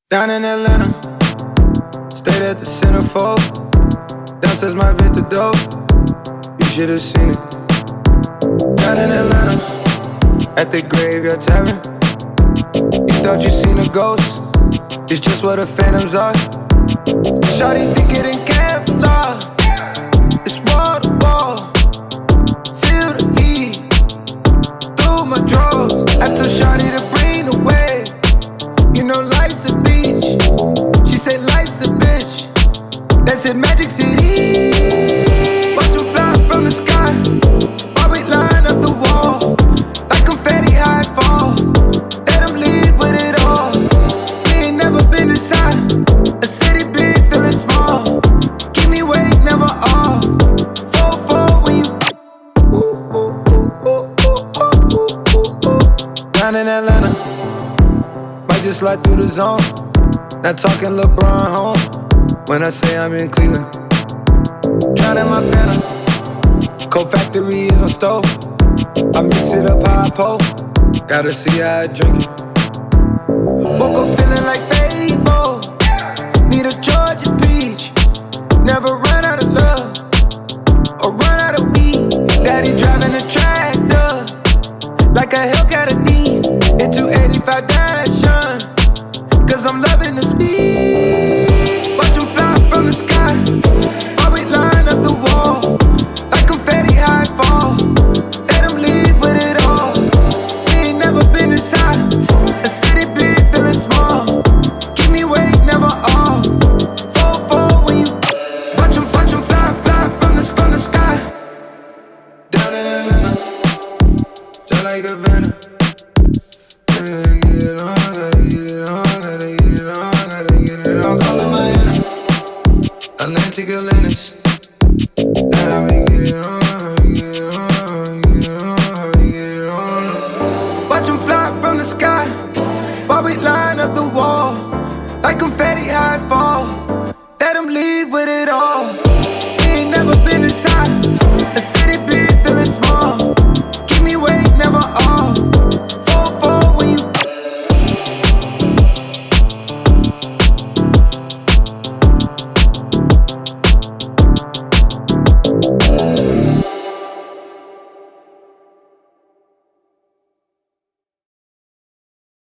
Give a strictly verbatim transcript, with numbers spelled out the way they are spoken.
Down in Atlanta, stayed at the Centerfold. Downstairs my Venta dope, you should've seen it. Down in Atlanta, at the Graveyard Tavern. You thought you seen a ghost, it's just what the phantoms are. Shawty thicker than Kevlar, it's wall to wall. Feel the heat through my drawers. I told Shawty to bring the wave. You know life's a beach. She say life's a bitch. That's in Magic City. Watch them fly from the sky while we line up the wall like confetti high falls. Let them leave with it all. We ain't never been inside a city big, feeling small. Keep me awake, never off. Four four when you down in Atlanta. Might just slide through the zone. Not talking LeBron home when I say I'm in Cleveland. Drowning my Fanta. Cold Factory is my stove. I mix it up how I pull. Gotta see how I drink it. Woke up feeling like Fable. Need a Georgia peach. Never run out of love or run out of weed. Daddy driving a tractor like a Hellcat a D in two eighty-five Dashin'. Cause I'm loving the speed. Watch them fly from the sky while we line up the wall like confetti high falls. Let them leave with it all. We ain't never been inside a city big, feeling small. Keep me awake, never off. Four four when you watch them, watch them fly, fly from the, from the sky. Down in Atlanta, just like a Vanna. Gotta get it on, gotta get it on, gotta get it on, gotta get it on. Call it Miami, Atlantic Atlantis. Now we get it on, we get it on, we get it on, we get it on. Watch them fly from the sky while we line up the wall like confetti high falls. Let them leave with it all. We ain't never been inside a city big.